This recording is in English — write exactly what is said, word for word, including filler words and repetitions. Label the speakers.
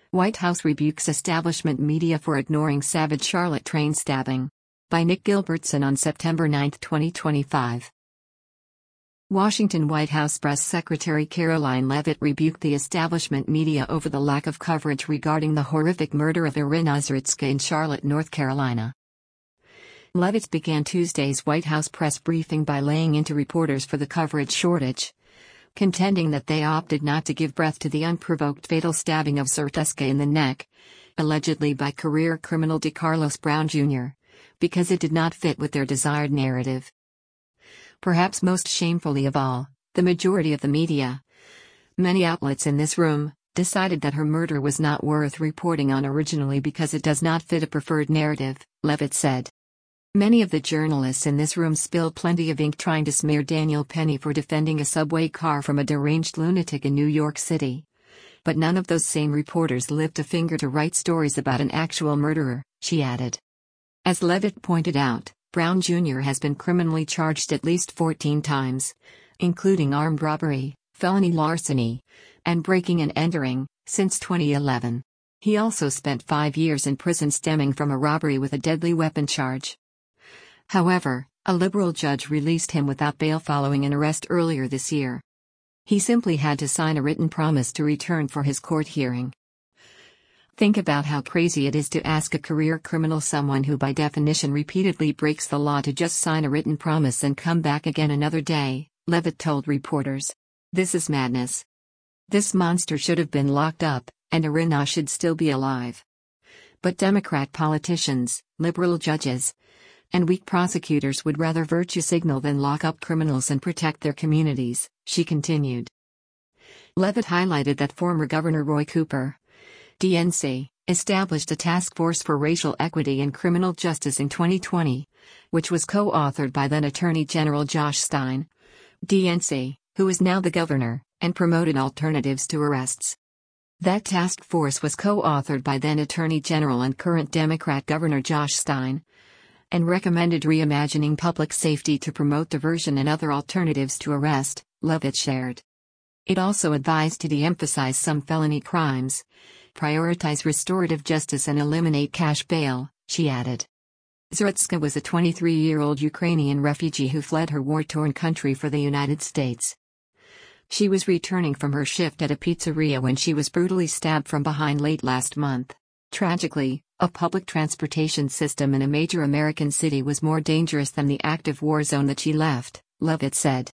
Speaker 1: White House rebukes establishment media for ignoring savage Charlotte train stabbing. By Nick Gilbertson on September ninth, twenty twenty-five. Washington White House Press Secretary Karoline Leavitt rebuked the establishment media over the lack of coverage regarding the horrific murder of Irina Zhurtska in Charlotte, North Carolina. Leavitt began Tuesday's White House press briefing by laying into reporters for the coverage shortage, contending that they opted not to give breath to the unprovoked fatal stabbing of Zhurtska in the neck, allegedly by career criminal DeCarlos Brown Junior, because it did not fit with their desired narrative. Perhaps most shamefully of all, the majority of the media, many outlets in this room, decided that her murder was not worth reporting on originally because it does not fit a preferred narrative, Leavitt said. Many of the journalists in this room spilled plenty of ink trying to smear Daniel Penny for defending a subway car from a deranged lunatic in New York City. But none of those same reporters lift a finger to write stories about an actual murderer, she added. As Leavitt pointed out, Brown Junior has been criminally charged at least fourteen times, including armed robbery, felony larceny, and breaking and entering, since twenty eleven. He also spent five years in prison stemming from a robbery with a deadly weapon charge. However, a liberal judge released him without bail following an arrest earlier this year. He simply had to sign a written promise to return for his court hearing. Think about how crazy it is to ask a career criminal, someone who by definition repeatedly breaks the law, to just sign a written promise and come back again another day, Leavitt told reporters. This is madness. This monster should have been locked up, and Irina should still be alive. But Democrat politicians, liberal judges, and weak prosecutors would rather virtue signal than lock up criminals and protect their communities, she continued. Leavitt highlighted that former Governor Roy Cooper, D N C, established a task force for racial equity and criminal justice in twenty twenty, which was co-authored by then Attorney General Josh Stein, D N C, who is now the governor, and promoted alternatives to arrests. That task force was co-authored by then Attorney General and current Democrat Governor Josh Stein, and recommended reimagining public safety to promote diversion and other alternatives to arrest, Leavitt shared. It also advised to de-emphasize some felony crimes, prioritize restorative justice and eliminate cash bail, she added. Zhurtska was a twenty-three-year-old Ukrainian refugee who fled her war-torn country for the United States. She was returning from her shift at a pizzeria when she was brutally stabbed from behind late last month. Tragically, a public transportation system in a major American city was more dangerous than the active war zone that she left, Leavitt said.